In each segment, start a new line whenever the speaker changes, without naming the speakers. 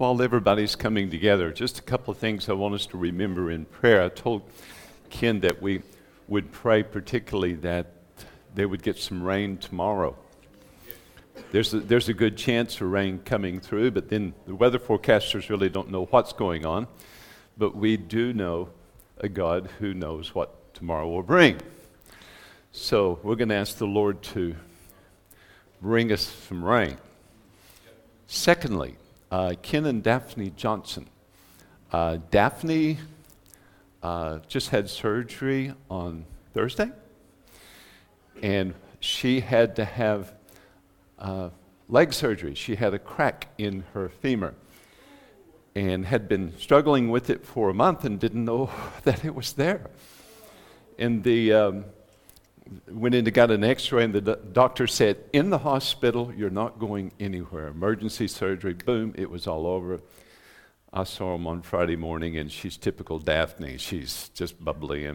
while everybody's coming together, just a couple of things I want us to remember in prayer. I told Ken that we would pray particularly that they would get some rain tomorrow. There's a good chance of rain coming through, but then the weather forecasters really don't know what's going on. But we do know a God who knows what tomorrow will bring. So we're going to ask the Lord to bring us some rain. Secondly, Ken and Daphne Johnson. Daphne just had surgery on Thursday, and she had to have leg surgery. She had a crack in her femur and had been struggling with it for a month and didn't know that it was there. And went in and got an x-ray, and the doctor said, in the hospital, you're not going anywhere. Emergency surgery, boom, it was all over. I saw him on Friday morning, and she's typical Daphne. She's just bubbly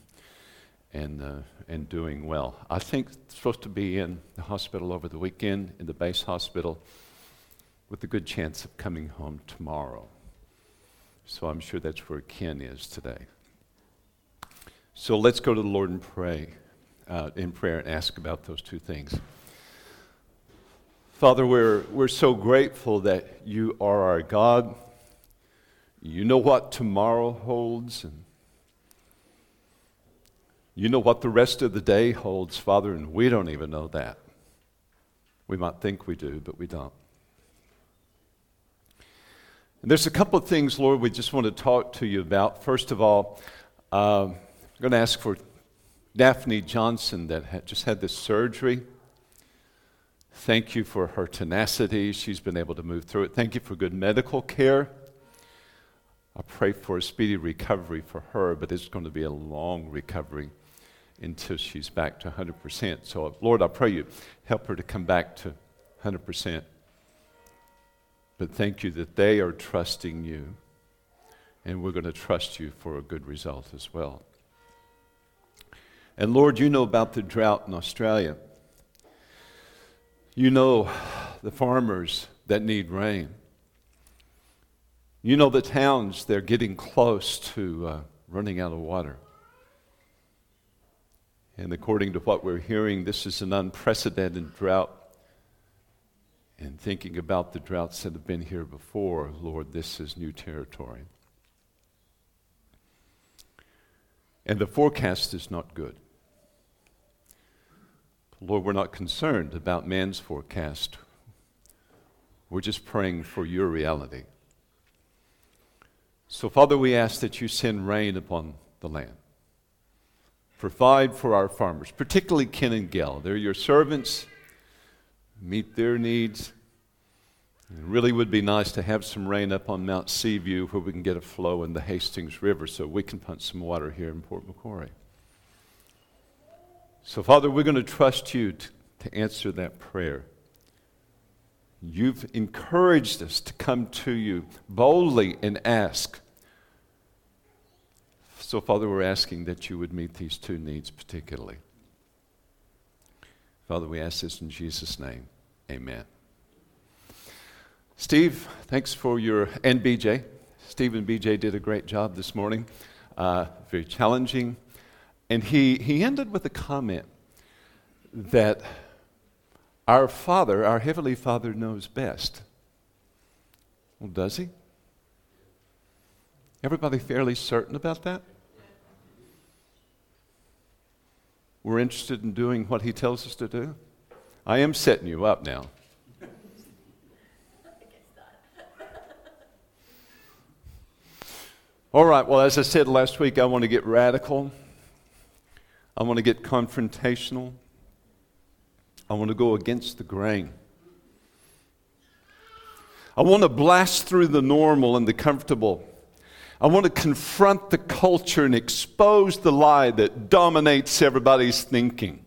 and doing well. I think supposed to be in the hospital over the weekend, in the base hospital, with a good chance of coming home tomorrow. So I'm sure that's where Ken is today. So let's go to the Lord and pray. In prayer and ask about those two things. Father, we're so grateful that you are our God. You know what tomorrow holds, and you know what the rest of the day holds, Father, and we don't even know that. We might think we do, but we don't. And there's a couple of things, Lord, we just want to talk to you about. First of all, I'm going to ask for Daphne Johnson that just had this surgery. Thank you for her tenacity. She's been able to move through it. Thank you for good medical care. I pray for a speedy recovery for her, but it's going to be a long recovery until she's back to 100%. So, Lord, I pray you help her to come back to 100%. But thank you that they are trusting you, and we're going to trust you for a good result as well. And Lord, you know about the drought in Australia. You know the farmers that need rain. You know the towns, they're getting close to running out of water. And according to what we're hearing, this is an unprecedented drought. And thinking about the droughts that have been here before, Lord, this is new territory. And the forecast is not good. Lord, we're not concerned about man's forecast. We're just praying for your reality. So, Father, we ask that you send rain upon the land. Provide for our farmers, particularly Ken and Gail. They're your servants. Meet their needs. It really would be nice to have some rain up on Mount Seaview where we can get a flow in the Hastings River so we can pump some water here in Port Macquarie. So, Father, we're going to trust you to answer that prayer. You've encouraged us to come to you boldly and ask. So, Father, we're asking that you would meet these two needs particularly. Father, we ask this in Jesus' name. Amen. Steve, thanks for and BJ. Steve and BJ did a great job this morning. Very challenging. And he ended with a comment that our Father, our Heavenly Father, knows best. Well, does he? Everybody fairly certain about that? We're interested in doing what he tells us to do? I am setting you up now. All right, well, as I said last week, I want to get radical. I want to get confrontational. I want to go against the grain. I want to blast through the normal and the comfortable. I want to confront the culture and expose the lie that dominates everybody's thinking.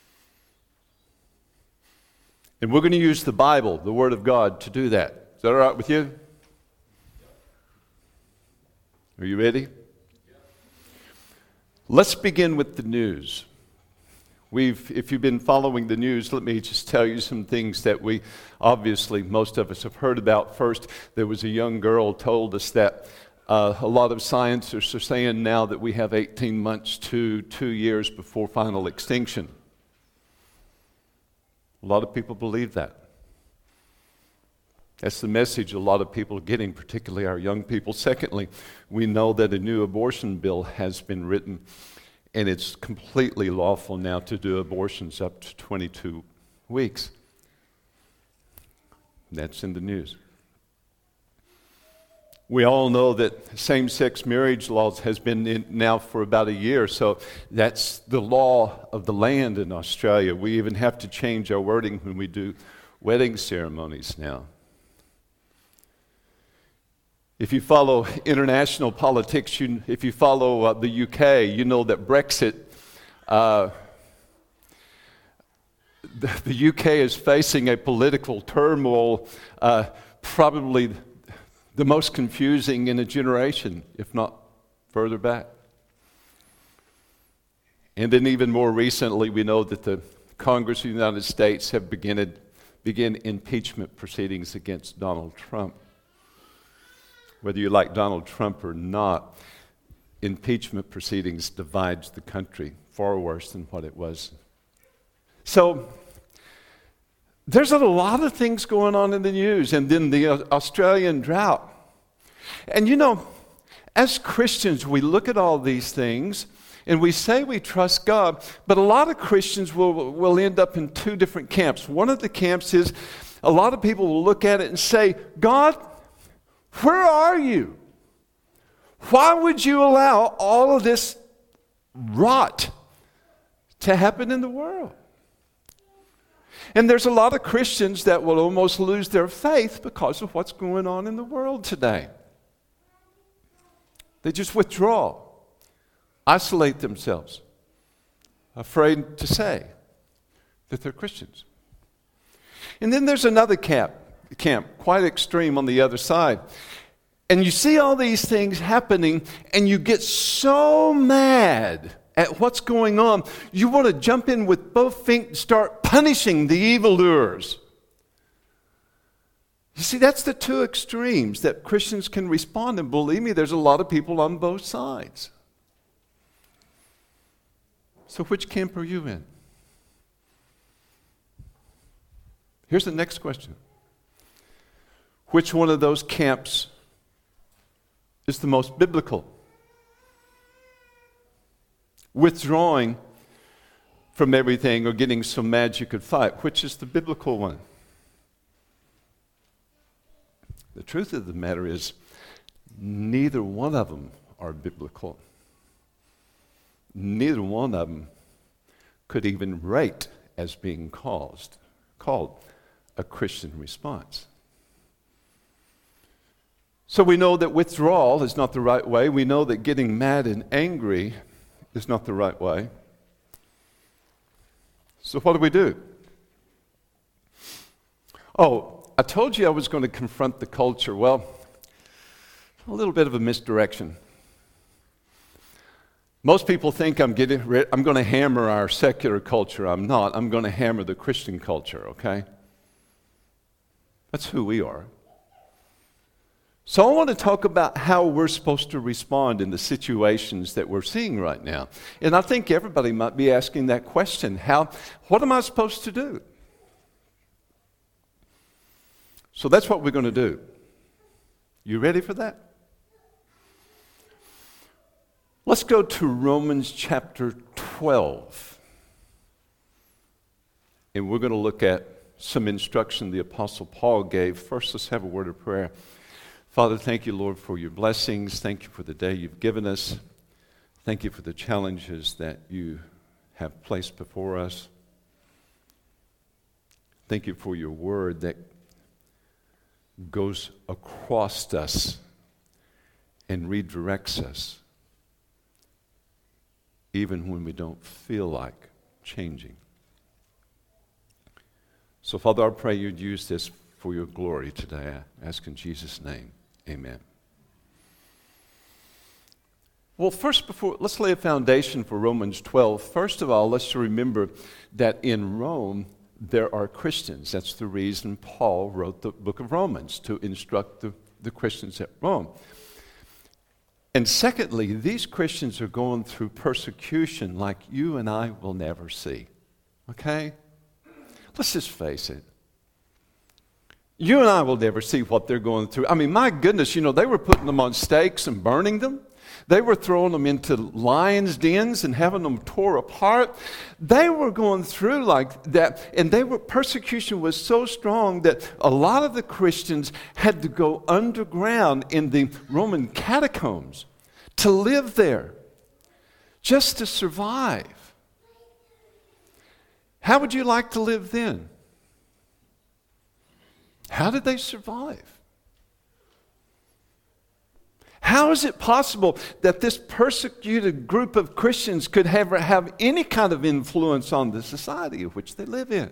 And we're going to use the Bible, the Word of God, to do that. Is that all right with you? Are you ready? Let's begin with the news. If you've been following the news, let me just tell you some things that most of us have heard about. First, there was a young girl told us that a lot of scientists are saying now that we have 18 months to 2 years before final extinction. A lot of people believe that. That's the message a lot of people are getting, particularly our young people. Secondly, we know that a new abortion bill has been written, and it's completely lawful now to do abortions up to 22 weeks. That's in the news. We all know that same-sex marriage laws has been in now for about a year, so that's the law of the land in Australia. We even have to change our wording when we do wedding ceremonies now. If you follow international politics, if you follow the UK, you know that Brexit, the UK is facing a political turmoil, probably the most confusing in a generation, if not further back. And then even more recently, we know that the Congress of the United States have begin impeachment proceedings against Donald Trump. Whether you like Donald Trump or not, impeachment proceedings divides the country far worse than what it was. So there's a lot of things going on in the news, and then the Australian drought. And you know, as Christians, we look at all these things, and we say we trust God, but a lot of Christians will end up in two different camps. One of the camps is a lot of people will look at it and say, God, where are you? Why would you allow all of this rot to happen in the world? And there's a lot of Christians that will almost lose their faith because of what's going on in the world today. They just withdraw, isolate themselves, afraid to say that they're Christians. And then there's another camp, quite extreme on the other side. And you see all these things happening, and you get so mad at what's going on, you want to jump in with both feet and start punishing the evildoers. You see, that's the two extremes that Christians can respond, and believe me, there's a lot of people on both sides. So which camp are you in? Here's the next question. Which one of those camps is the most biblical? Withdrawing from everything or getting so mad you could fight. Which is the biblical one? The truth of the matter is, neither one of them are biblical. Neither one of them could even rate as being called a Christian response. So we know that withdrawal is not the right way. We know that getting mad and angry is not the right way. So what do? Oh, I told you I was going to confront the culture. Well, a little bit of a misdirection. Most people think I'm going to hammer our secular culture. I'm not. I'm going to hammer the Christian culture, okay? That's who we are. So I want to talk about how we're supposed to respond in the situations that we're seeing right now. And I think everybody might be asking that question. What am I supposed to do? So that's what we're going to do. You ready for that? Let's go to Romans chapter 12. And we're going to look at some instruction the Apostle Paul gave. First, let's have a word of prayer. Father, thank you, Lord, for your blessings. Thank you for the day you've given us. Thank you for the challenges that you have placed before us. Thank you for your word that goes across us and redirects us, even when we don't feel like changing. So, Father, I pray you'd use this for your glory today. I ask in Jesus' name. Amen. Well, let's lay a foundation for Romans 12. First of all, let's remember that in Rome, there are Christians. That's the reason Paul wrote the book of Romans, to instruct the Christians at Rome. And secondly, these Christians are going through persecution like you and I will never see. Okay? Let's just face it. You and I will never see what they're going through. I mean, my goodness, they were putting them on stakes and burning them. They were throwing them into lions' dens and having them tore apart. They were going through like that, and persecution was so strong that a lot of the Christians had to go underground in the Roman catacombs to live there, just to survive. How would you like to live then? How did they survive? How is it possible that this persecuted group of Christians could have any kind of influence on the society of which they live in?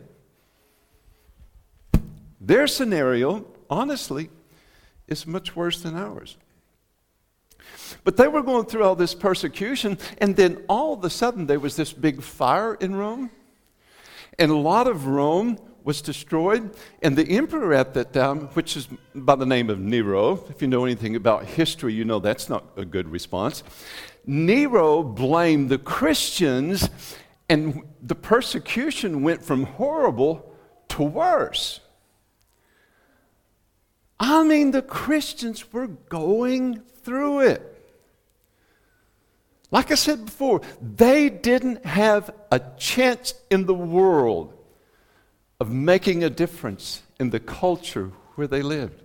Their scenario, honestly, is much worse than ours. But they were going through all this persecution, and then all of a sudden there was this big fire in Rome, and a lot of Rome was destroyed, and the emperor at that time, which is by the name of Nero, if you know anything about history, you know that's not a good response. Nero blamed the Christians, and the persecution went from horrible to worse. I mean, the Christians were going through it. Like I said before, they didn't have a chance in the world of making a difference in the culture where they lived.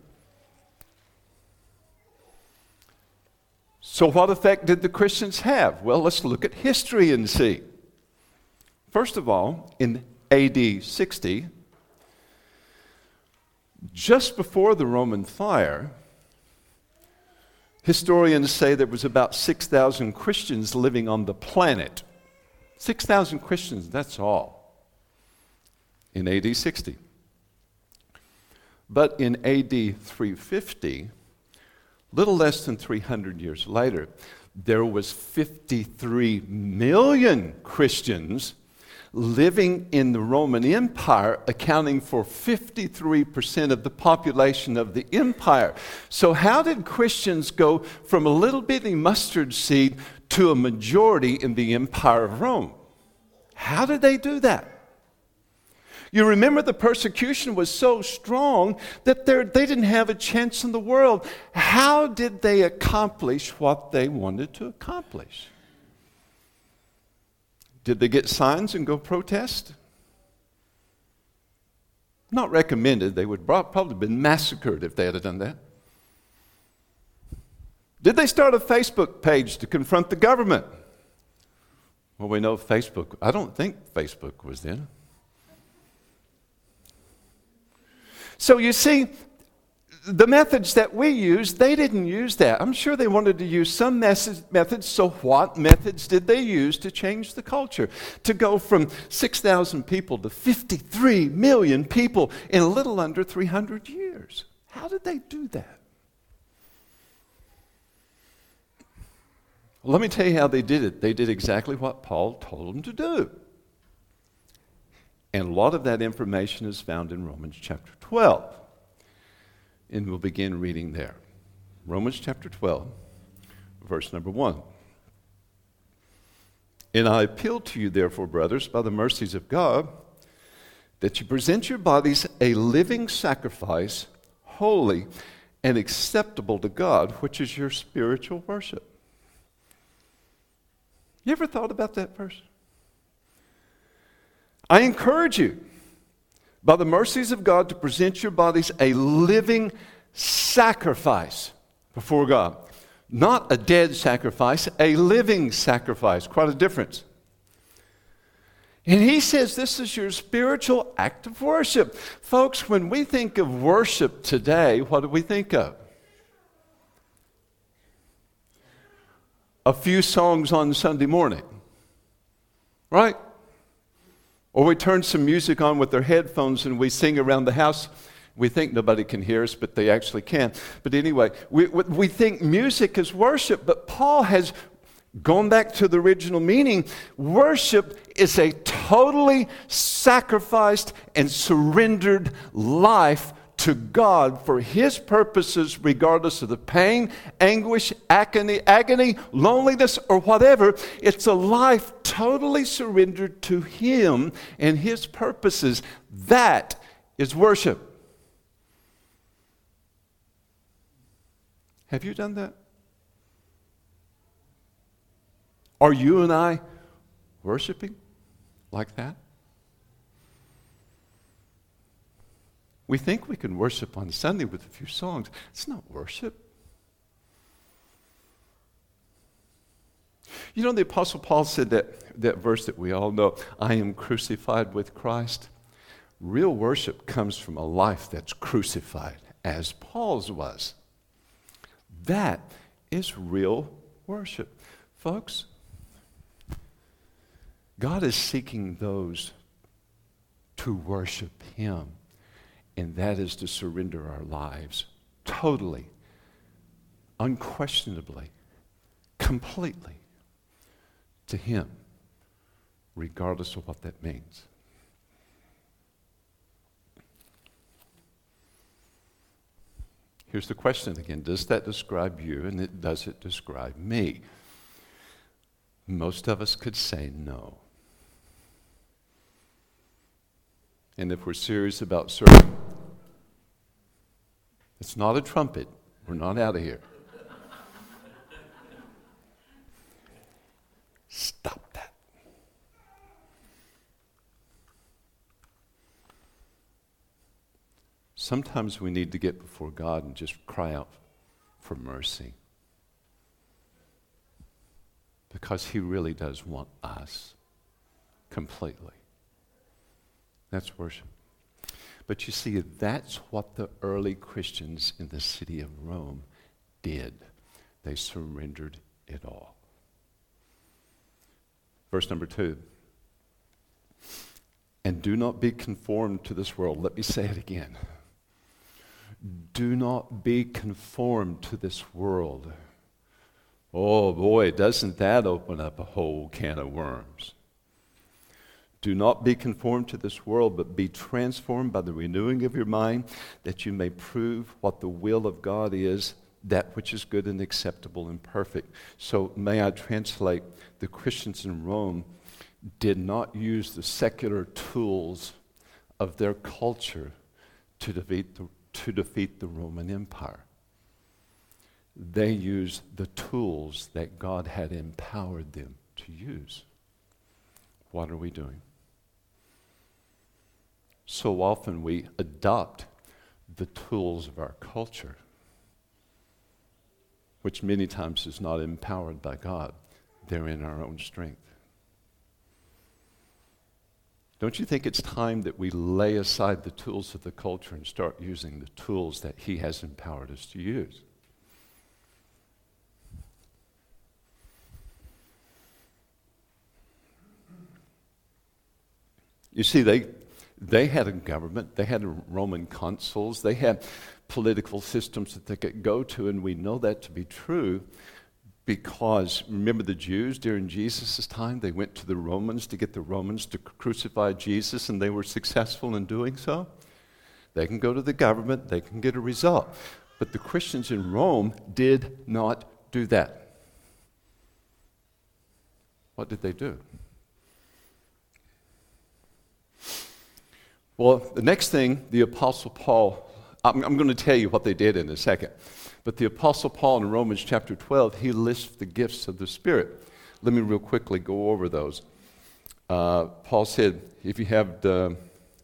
So what effect did the Christians have? Well, let's look at history and see. First of all, in AD 60, just before the Roman fire, historians say there was about 6,000 Christians living on the planet. 6,000 Christians, that's all. In AD 60. But in AD 350, little less than 300 years later, there was 53 million Christians living in the Roman Empire, accounting for 53% of the population of the empire. So how did Christians go from a little bitty mustard seed to a majority in the Empire of Rome? How did they do that? You remember the persecution was so strong that they didn't have a chance in the world. How did they accomplish what they wanted to accomplish? Did they get signs and go protest? Not recommended. They would probably have been massacred if they had done that. Did they start a Facebook page to confront the government? Well, we know Facebook. I don't think Facebook was then. So you see, the methods that we use, they didn't use that. I'm sure they wanted to use some methods, so what methods did they use to change the culture? To go from 6,000 people to 53 million people in a little under 300 years. How did they do that? Well, let me tell you how they did it. They did exactly what Paul told them to do. And a lot of that information is found in Romans chapter 12. And we'll begin reading there. Romans chapter 12, verse number 1. And I appeal to you, therefore, brothers, by the mercies of God, that you present your bodies a living sacrifice, holy and acceptable to God, which is your spiritual worship. You ever thought about that verse? I encourage you, by the mercies of God, to present your bodies a living sacrifice before God. Not a dead sacrifice, a living sacrifice. Quite a difference. And he says this is your spiritual act of worship. Folks, when we think of worship today, what do we think of? A few songs on Sunday morning, right? Or we turn some music on with our headphones and we sing around the house. We think nobody can hear us, but they actually can. But anyway, we think music is worship, but Paul has Going back to the original meaning, worship is a totally sacrificed and surrendered life to God for His purposes, regardless of the pain, anguish, agony, loneliness, or whatever. It's a life totally surrendered to Him and His purposes. That is worship. Have you done that? Are you and I worshiping like that? We think we can worship on Sunday with a few songs. It's not worship. You know, the Apostle Paul said that verse that we all know, I am crucified with Christ. Real worship comes from a life that's crucified, as Paul's was. That is real worship. Folks, God is seeking those to worship Him, and that is to surrender our lives totally, unquestionably, completely to Him, regardless of what that means. Here's the question again. Does that describe you, and does it describe me? Most of us could say no. And if we're serious about serving, it's not a trumpet. We're not out of here. Stop that. Sometimes we need to get before God and just cry out for mercy. Because He really does want us completely. That's worship. But you see, that's what the early Christians in the city of Rome did. They surrendered it all. Verse number 2. And do not be conformed to this world. Let me say it again. Do not be conformed to this world. Oh boy, doesn't that open up a whole can of worms. Do not be conformed to this world, but be transformed by the renewing of your mind, that you may prove what the will of God is, that which is good and acceptable and perfect. So may I translate, the Christians in Rome did not use the secular tools of their culture to defeat the Roman Empire. They used the tools that God had empowered them to use. What are we doing? So often we adopt the tools of our culture, which many times is not empowered by God. They're in our own strength. Don't you think it's time that we lay aside the tools of the culture and start using the tools that He has empowered us to use? You see, they had a government, they had Roman consuls, they had political systems that they could go to, and we know that to be true because, remember the Jews during Jesus' time? They went to the Romans to get the Romans to crucify Jesus, and they were successful in doing so. They can go to the government, they can get a result. But the Christians in Rome did not do that. What did they do? Well, the next thing, the Apostle Paul, I'm going to tell you what they did in a second. But the Apostle Paul in Romans chapter 12, he lists the gifts of the Spirit. Let me real quickly go over those. Paul said, if you have the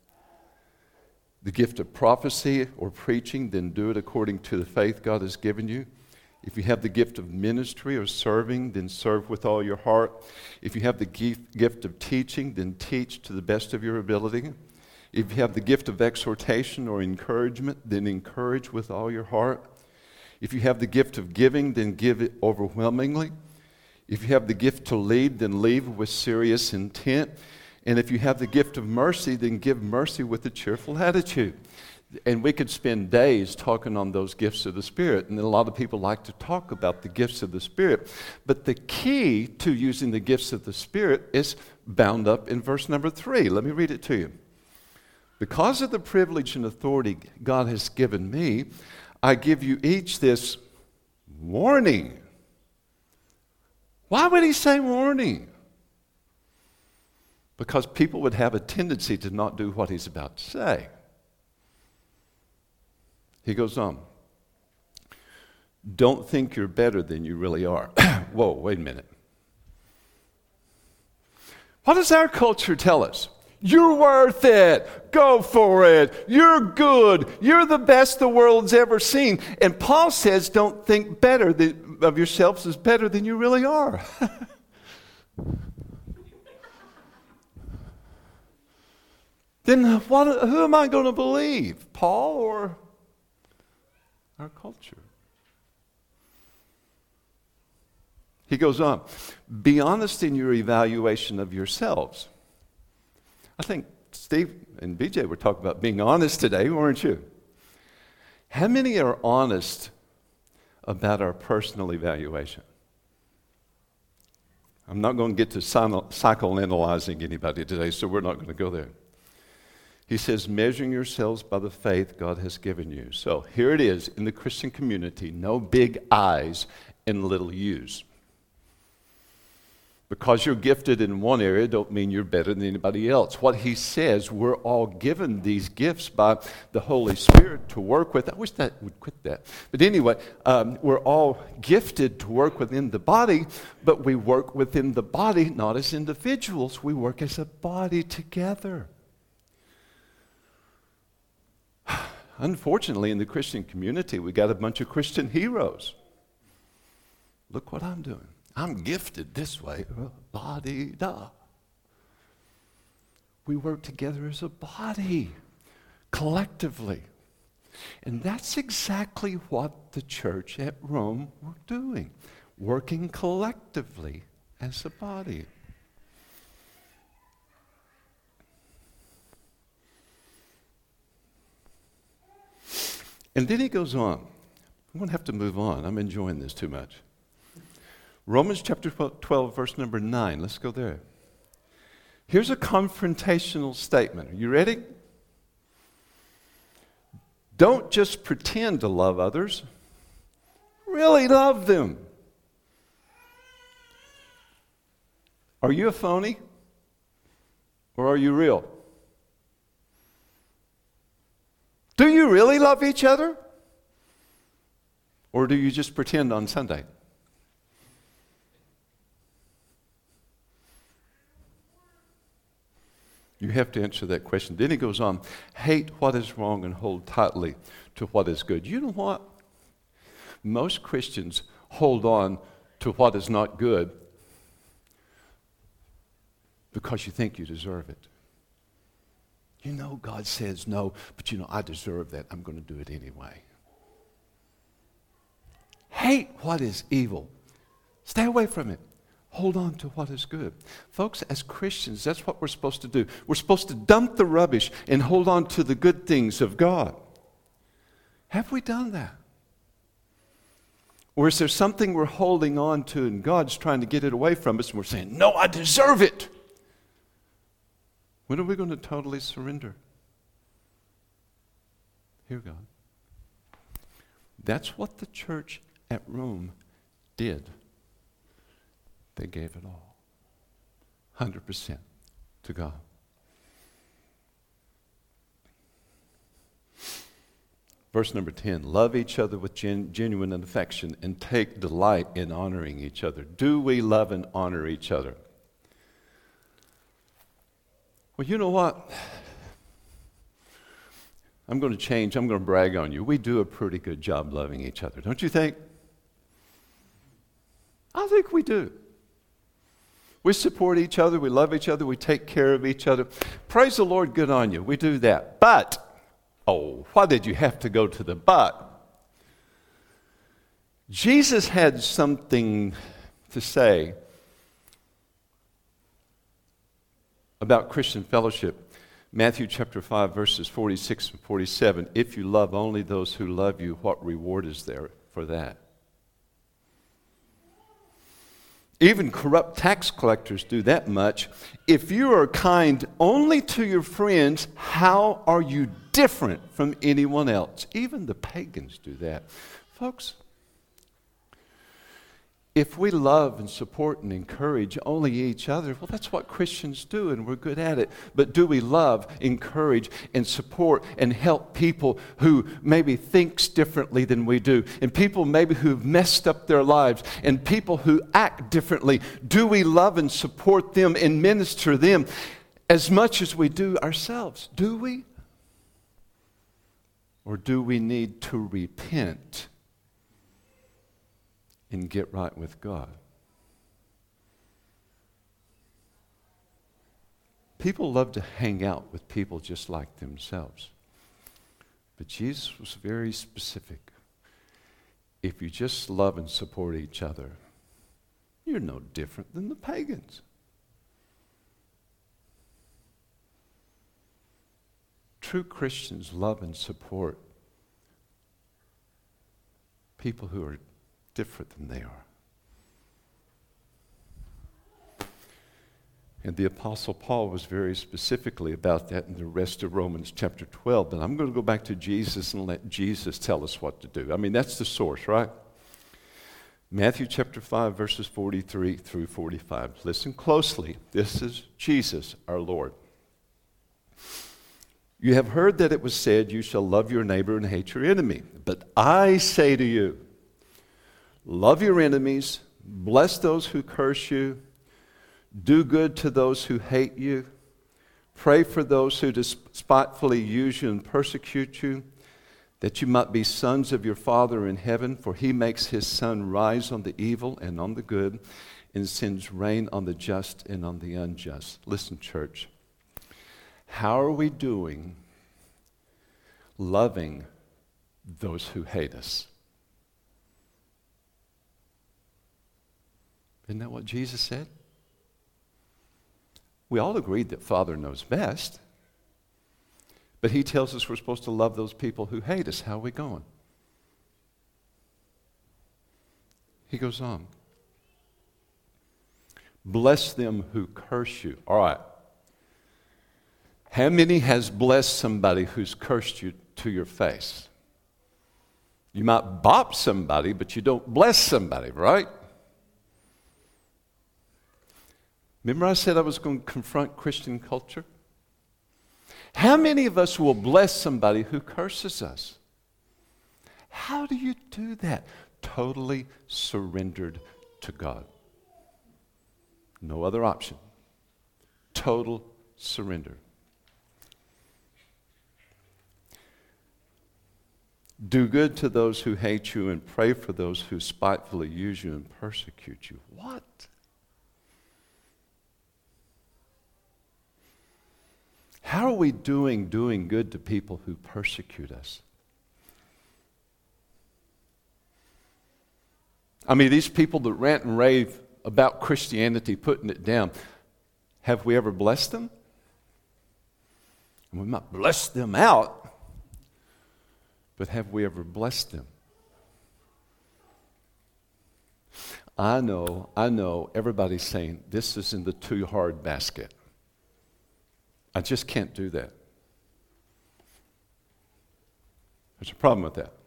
gift of prophecy or preaching, then do it according to the faith God has given you. If you have the gift of ministry or serving, then serve with all your heart. If you have the gift of teaching, then teach to the best of your ability. If you have the gift of exhortation or encouragement, then encourage with all your heart. If you have the gift of giving, then give it overwhelmingly. If you have the gift to lead, then lead with serious intent. And if you have the gift of mercy, then give mercy with a cheerful attitude. And we could spend days talking on those gifts of the Spirit, and a lot of people like to talk about the gifts of the Spirit. But the key to using the gifts of the Spirit is bound up in verse number 3. Let me read it to you. Because of the privilege and authority God has given me, I give you each this warning. Why would he say warning? Because people would have a tendency to not do what he's about to say. He goes on. Don't think you're better than you really are. Whoa, wait a minute. What does our culture tell us? You're worth it. Go for it. You're good. You're the best the world's ever seen. And Paul says, don't think better of yourselves as better than you really are. Then who am I going to believe? Paul or our culture? He goes on, be honest in your evaluation of yourselves. I think Steve and BJ were talking about being honest today, weren't you? How many are honest about our personal evaluation? I'm not going to get to psychoanalyzing anybody today, so we're not going to go there. He says, measuring yourselves by the faith God has given you. So here it is in the Christian community, no big I's and little U's. Because you're gifted in one area don't mean you're better than anybody else. What he says, we're all given these gifts by the Holy Spirit to work with. I wish that would quit that. But anyway, we're all gifted to work within the body, but we work within the body not as individuals. We work as a body together. Unfortunately, in the Christian community, we got a bunch of Christian heroes. Look what I'm doing. I'm gifted this way. Body-da. We work together as a body, collectively. And that's exactly what the church at Rome were doing, working collectively as a body. And then he goes on. I'm going to have to move on. I'm enjoying this too much. Romans chapter 12, verse number 9. Let's go there. Here's a confrontational statement. Are you ready? Don't just pretend to love others. Really love them. Are you a phony? Or are you real? Do you really love each other? Or do you just pretend on Sunday? You have to answer that question. Then he goes on, hate what is wrong and hold tightly to what is good. You know what? Most Christians hold on to what is not good because you think you deserve it. You know God says no, but you know I deserve that. I'm going to do it anyway. Hate what is evil. Stay away from it. Hold on to what is good. Folks, as Christians, that's what we're supposed to do. We're supposed to dump the rubbish and hold on to the good things of God. Have we done that? Or is there something we're holding on to and God's trying to get it away from us and we're saying, no, I deserve it? When are we going to totally surrender? Hear God. That's what the church at Rome did. They gave it all, 100% to God. Verse number 10, love each other with genuine affection and take delight in honoring each other. Do we love and honor each other? Well, you know what? I'm going to change. I'm going to brag on you. We do a pretty good job loving each other, don't you think? I think we do. We support each other. We love each other. We take care of each other. Praise the Lord, good on you. We do that. But, why did you have to go to the but? Jesus had something to say about Christian fellowship Matthew chapter 5, verses 46 and 47. If you love only those who love you, what reward is there for that? Even corrupt tax collectors do that much. If you are kind only to your friends, how are you different from anyone else? Even the pagans do that. Folks, if we love and support and encourage only each other, well, that's what Christians do, and we're good at it. But do we love, encourage, and support and help people who maybe thinks differently than we do, and people maybe who've messed up their lives, and people who act differently? Do we love and support them and minister them as much as we do ourselves? Do we? Or do we need to repent and get right with God? People love to hang out with people just like themselves. But Jesus was very specific. If you just love and support each other, you're no different than the pagans. True Christians love and support people who are different than they are. And the Apostle Paul was very specifically about that in the rest of Romans chapter 12. But I'm going to go back to Jesus and let Jesus tell us what to do. I mean, that's the source, right? Matthew chapter 5, verses 43 through 45. Listen closely. This is Jesus, our Lord. You have heard that it was said, you shall love your neighbor and hate your enemy. But I say to you, love your enemies, bless those who curse you, do good to those who hate you, pray for those who despitefully use you and persecute you, that you might be sons of your Father in heaven, for he makes his sun rise on the evil and on the good, and sends rain on the just and on the unjust. Listen, church, how are we doing loving those who hate us? Isn't that what Jesus said? We all agreed that Father knows best. But he tells us we're supposed to love those people who hate us. How are we going? He goes on. Bless them who curse you. All right. How many has blessed somebody who's cursed you to your face? You might bop somebody, but you don't bless somebody, right? Remember I said I was going to confront Christian culture? How many of us will bless somebody who curses us? How do you do that? Totally surrendered to God. No other option. Total surrender. Do good to those who hate you and pray for those who spitefully use you and persecute you. What? How are we doing good to people who persecute us? I mean, these people that rant and rave about Christianity, putting it down, have we ever blessed them? We might bless them out, but have we ever blessed them? I know, everybody's saying, this is in the too hard basket. I just can't do that. There's a problem with that.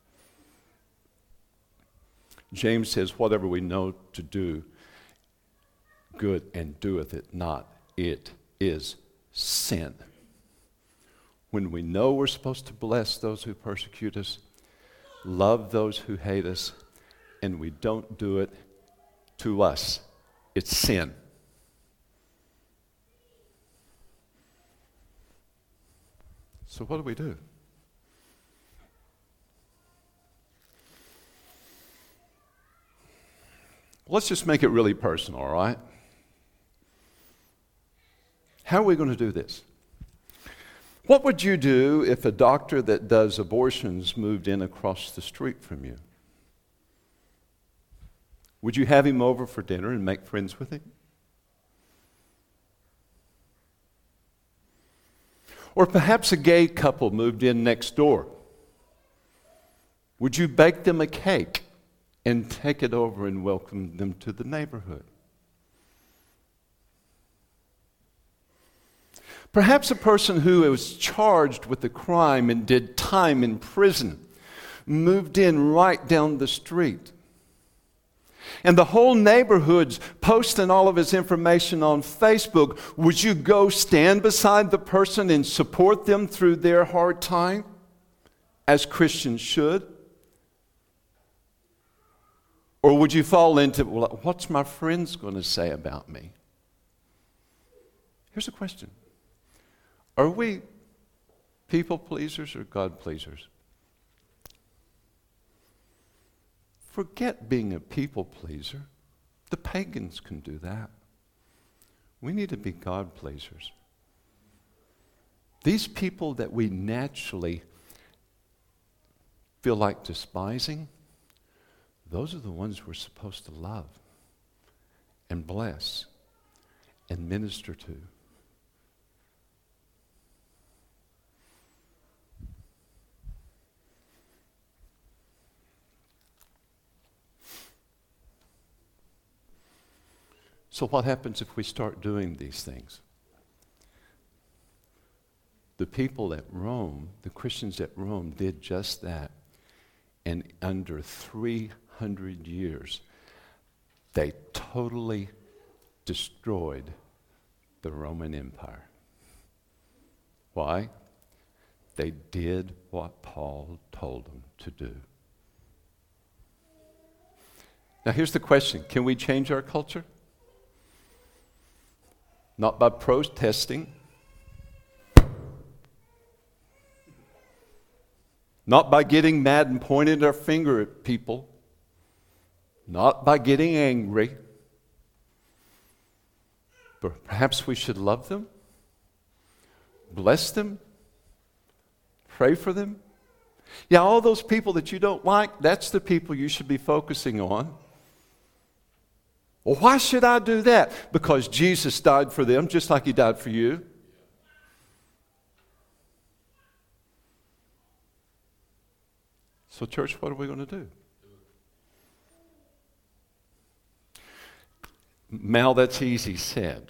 James says, whatever we know to do good and doeth it not, it is sin. When we know we're supposed to bless those who persecute us, love those who hate us, and we don't do it to us, it's sin. So what do we do? Let's just make it really personal, all right? How are we going to do this? What would you do if a doctor that does abortions moved in across the street from you? Would you have him over for dinner and make friends with him? Or perhaps a gay couple moved in next door. Would you bake them a cake and take it over and welcome them to the neighborhood? Perhaps a person who was charged with a crime and did time in prison moved in right down the street. And the whole neighborhood's posting all of his information on Facebook. Would you go stand beside the person and support them through their hard time, as Christians should? Or would you fall into, well, what's my friends going to say about me? Here's a question. Are we people pleasers or God pleasers? Forget being a people pleaser. The pagans can do that. We need to be God pleasers. These people that we naturally feel like despising, those are the ones we're supposed to love and bless and minister to. So what happens if we start doing these things? The people at Rome, the Christians at Rome, did just that. And under 300 years, they totally destroyed the Roman Empire. Why? They did what Paul told them to do. Now here's the question. Can we change our culture? Not by protesting. Not by getting mad and pointing our finger at people. Not by getting angry. But perhaps we should love them, bless them, pray for them. Yeah, all those people that you don't like, that's the people you should be focusing on. Well, why should I do that? Because Jesus died for them just like He died for you. So, church, what are we going to do? Mal, that's easy said.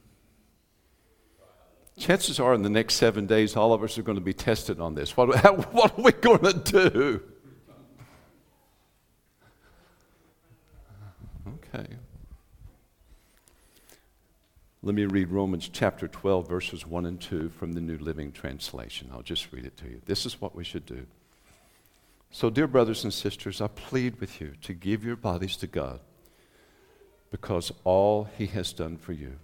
Chances are in the next 7 days, all of us are going to be tested on this. What are we going to do? Okay. Let me read Romans chapter 12, verses 1 and 2 from the New Living Translation. I'll just read it to you. This is what we should do. So, dear brothers and sisters, I plead with you to give your bodies to God because all He has done for you.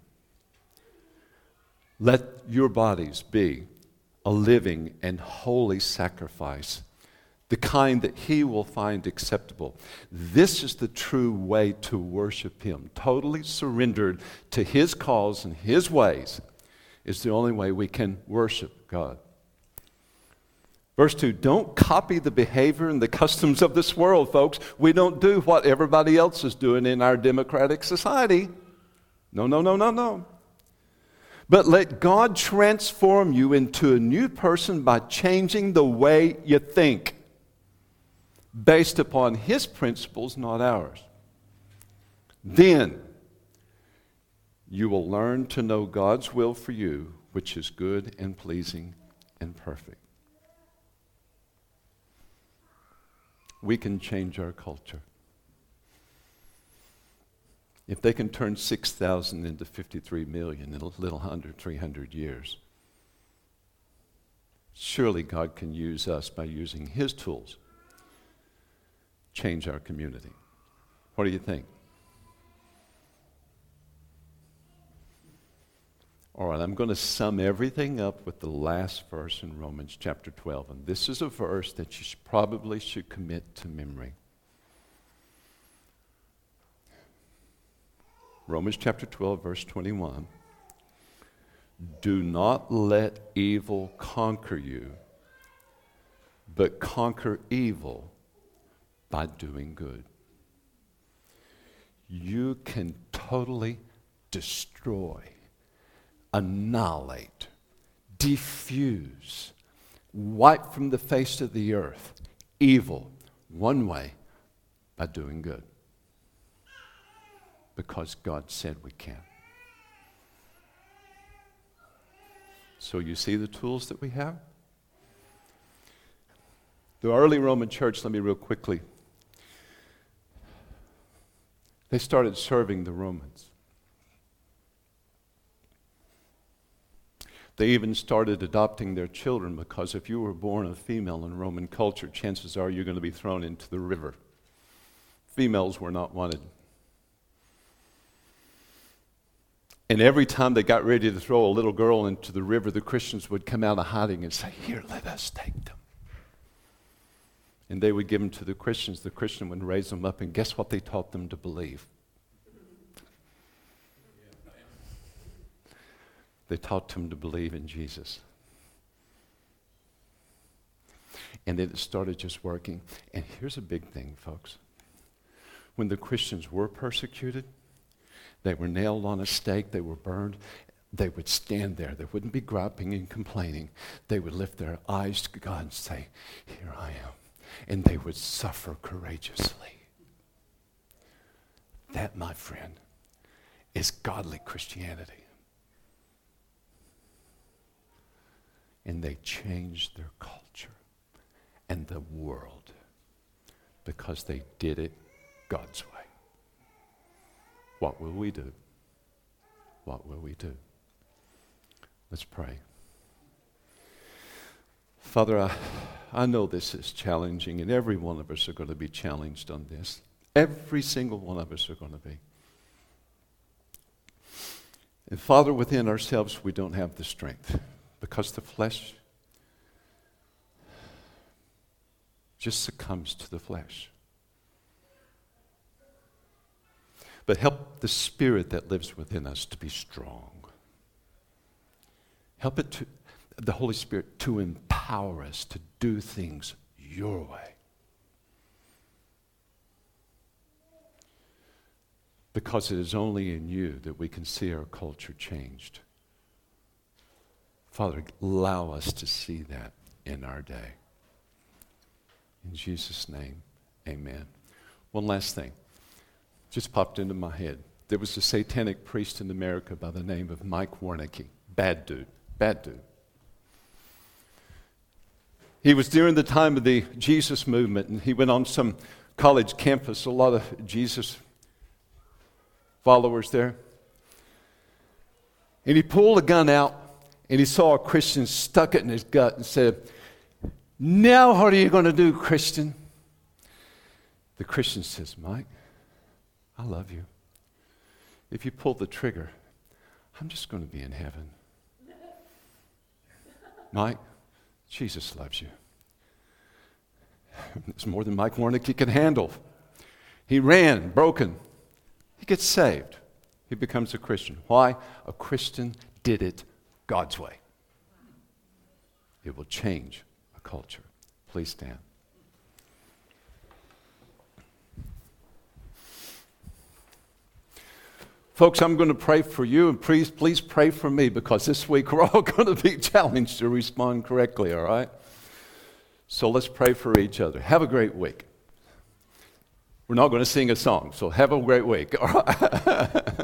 Let your bodies be a living and holy sacrifice, the kind that He will find acceptable. This is the true way to worship Him. Totally surrendered to His cause and His ways is the only way we can worship God. Verse 2, don't copy the behavior and the customs of this world, folks. We don't do what everybody else is doing in our democratic society. No. But let God transform you into a new person by changing the way you think, based upon His principles, not ours. Then you will learn to know God's will for you, which is good and pleasing and perfect. We can change our culture. If they can turn 6,000 into 53 million in a little under 300 years, surely God can use us by using His tools, change our community. What do you think? All right, I'm going to sum everything up with the last verse in Romans chapter 12. And this is a verse that you probably should commit to memory. Romans chapter 12, verse 21. Do not let evil conquer you, but conquer evil by doing good. You can totally destroy, annihilate, diffuse, wipe from the face of the earth evil one way, by doing good. Because God said we can. So you see the tools that we have? The early Roman church, let me real quickly, they started serving the Romans. They even started adopting their children, because if you were born a female in Roman culture, chances are you're going to be thrown into the river. Females were not wanted. And every time they got ready to throw a little girl into the river, the Christians would come out of hiding and say, "Here, let us take them." And they would give them to the Christians. The Christian would raise them up, and guess what they taught them to believe? They taught them to believe in Jesus. And then it started just working. And here's a big thing, folks. When the Christians were persecuted, they were nailed on a stake, they were burned, they would stand there. They wouldn't be griping and complaining. They would lift their eyes to God and say, "Here I am." And they would suffer courageously. That, my friend, is godly Christianity. And they changed their culture and the world because they did it God's way. What will we do? What will we do? Let's pray. Father, I know this is challenging, and every one of us are going to be challenged on this. Every single one of us are going to be. And Father, within ourselves, we don't have the strength, because the flesh just succumbs to the flesh. But help the Spirit that lives within us to be strong. Help the Holy Spirit to empower us to do things your way. Because it is only in you that we can see our culture changed. Father, allow us to see that in our day. In Jesus' name, amen. One last thing. Just popped into my head. There was a satanic priest in America by the name of Mike Warnicki. Bad dude. Bad dude. He was during the time of the Jesus movement, and he went on some college campus, a lot of Jesus followers there. And he pulled a gun out, and he saw a Christian, stuck it in his gut and said, "Now what are you going to do, Christian?" The Christian says, "Mike, I love you. If you pull the trigger, I'm just going to be in heaven. Mike, Jesus loves you." It's more than Mike Warnicki can handle. He ran, broken. He gets saved. He becomes a Christian. Why? A Christian did it God's way. It will change a culture. Please stand. Folks, I'm going to pray for you, and please pray for me, because this week we're all going to be challenged to respond correctly, all right? So let's pray for each other. Have a great week. We're not going to sing a song, so have a great week, all right?